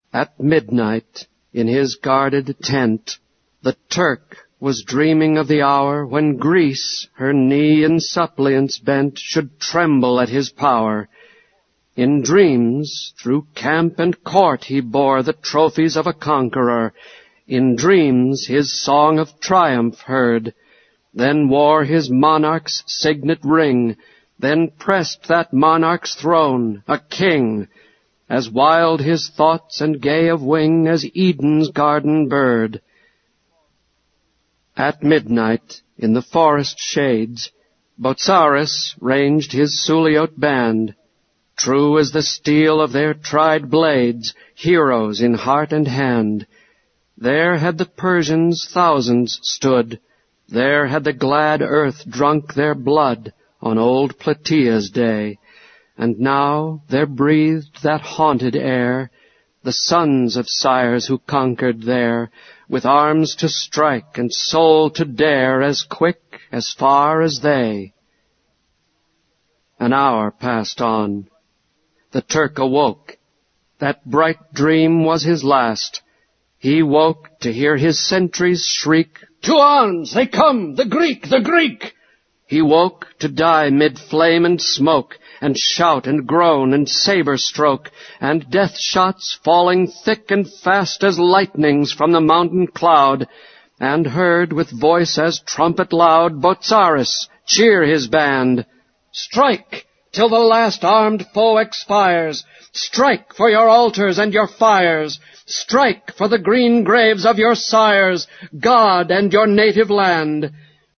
At midnight, in his guarded tent, the Turk was dreaming of the hour when Greece, her knee in suppliance bent, should tremble at his power. In dreams, through camp and court he bore the trophies of a conqueror. In dreams his song of triumph heard, then wore his monarch's signet ring, then pressed that monarch's throne, a king, as wild his thoughts and gay of wing as Eden's garden bird. At midnight, in the forest shades, Botzaris ranged his Suliote band, true as the steel of their tried blades, heroes in heart and hand. There had the Persians thousands stood, there had the glad earth drunk their blood on old Plataea's day, and now there breathed that haunted air, the sons of sires who conquered there, with arms to strike and soul to dare, as quick, as far as they. An hour passed on. The Turk awoke. That bright dream was his last. He woke to hear his sentries shriek, "To arms! They come! The Greek! The Greek!" He woke to die mid flame and smoke, and shout and groan and saber stroke, and death shots falling thick and fast as lightnings from the mountain cloud, and heard with voice as trumpet loud Botzaris cheer his band. "Strike till the last armed foe expires! Strike for your altars and your fires! Strike for the green graves of your sires, God and your native land!